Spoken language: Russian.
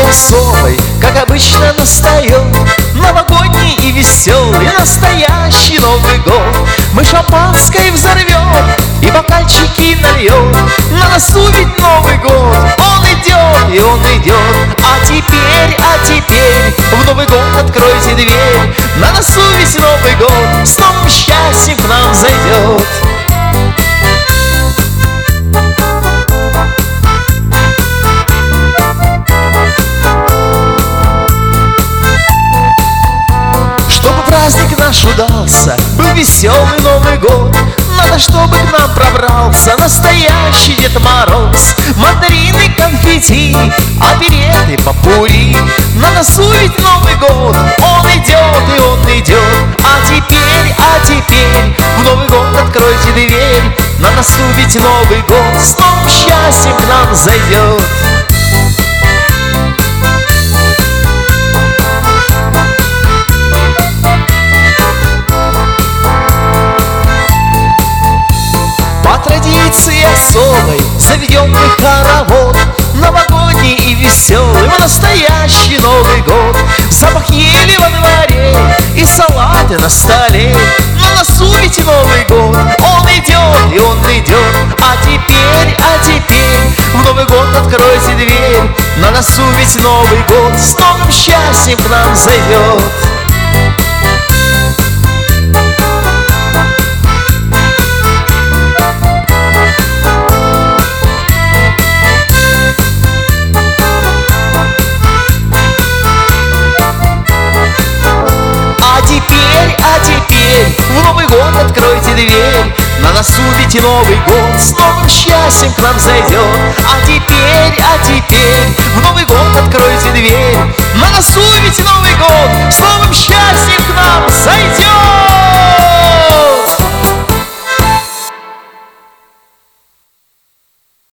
особой, как обычно, настает новогодний и веселый, настоящий Новый год. Мы шампанское взорвем и бокальчики нальем, на носу ведь Новый год. Он идет и он идет, а теперь в Новый год откройте дверь, на носу весь Новый год, с новым счастьем к нам зайдет. Праздник наш удался, был веселый Новый год. Надо, чтобы к нам пробрался настоящий Дед Мороз. Мандарины, конфетти, опереты, попури, на носу ведь Новый год. Он идет и он идет, а теперь в Новый год откройте дверь, на носу ведь Новый год, с новым счастьем к нам зайдет. По традиции особой заведем мы хоровод, новогодний и веселый, настоящий Новый год. Запах ели во дворе и салаты на столе, на носу ведь Новый год. Он идет и он идет, а теперь в Новый год откройте дверь, на носу ведь Новый год, с новым счастьем к нам зайдет. А теперь в Новый год откройте дверь, на носу ведь и Новый год, с новым счастьем к нам зайдет. А теперь в Новый год откройте дверь, на носу ведь и Новый год, с новым счастьем